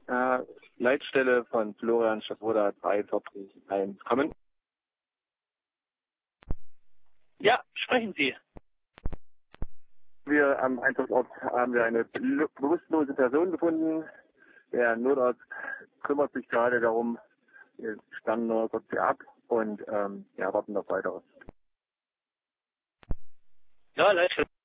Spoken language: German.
Leitstelle von Florian Schafoda 341 kommen. Ja, sprechen Sie. Wir am Einsatzort haben wir eine bewusstlose Person gefunden. Der Notarzt kümmert sich gerade darum. Wir spannen nur kurz hier ab und warten auf weiteres. Ja, Leitstelle.